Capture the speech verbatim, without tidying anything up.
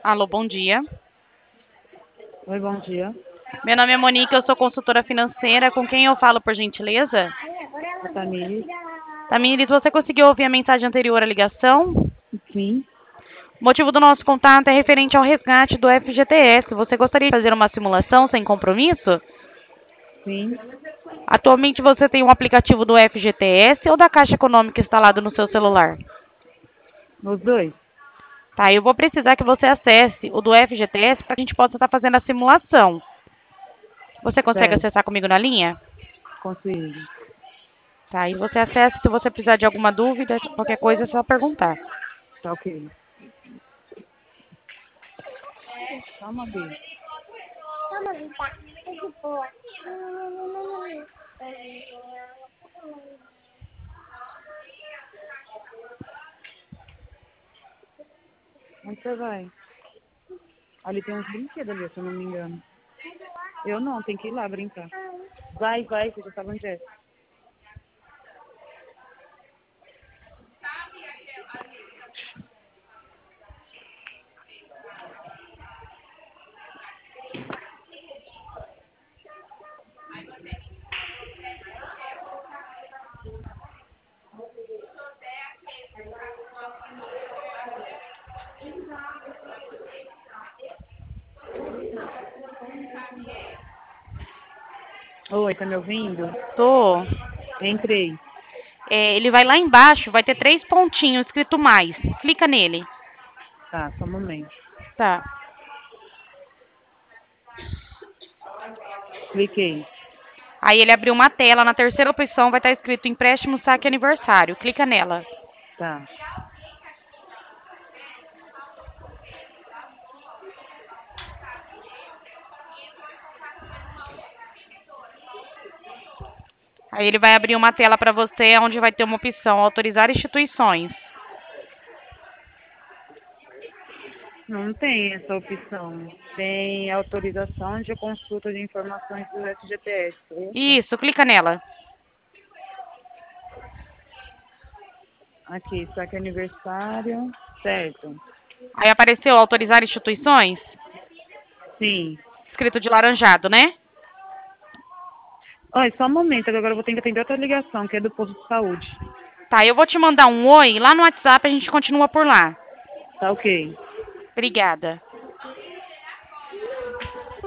Alô, bom dia. Oi, bom dia. Meu nome é Monique, eu sou consultora financeira. Com quem eu falo, por gentileza? A Tamires. Tamires, você conseguiu ouvir a mensagem anterior à ligação? Sim, O motivo do nosso contato é referente ao resgate do F G T S. Você gostaria de fazer uma simulação sem compromisso? sim. Atualmente você tem um aplicativo do F G T S ou da Caixa Econômica instalado no seu celular? Os dois? Tá, eu vou precisar que você acesse o do F G T S para que a gente possa estar fazendo a simulação. Você consegue Certo, acessar comigo na linha? consigo. Tá, e você acessa, se você precisar de alguma dúvida, qualquer coisa é só perguntar. Tá ok. Calma, B. Onde você vai? Ali tem uns brinquedos ali, se eu não me engano. Eu não, tem que ir lá brincar. Vai, vai, você já sabe onde é. Oi, tá me ouvindo? Tô. Entrei. É, ele vai lá embaixo, vai ter três pontinhos escrito mais. Clica nele. Tá, só um momento. Tá. Cliquei. Aí ele abriu uma tela, na terceira opção vai estar escrito empréstimo saque aniversário. Clica nela. Tá. Aí ele vai abrir uma tela para você onde vai ter uma opção autorizar instituições. Não tem essa opção. Tem autorização de consulta de informações do F G T S. Essa? Isso, clica nela. Aqui, saque aniversário. Certo. Aí apareceu autorizar instituições, Sim. escrito de laranjado, né? Olha, só um momento, agora eu vou ter que atender outra ligação, que é do posto de saúde. Tá, eu vou te mandar um oi, lá no WhatsApp a gente continua por lá. Tá ok. Obrigada.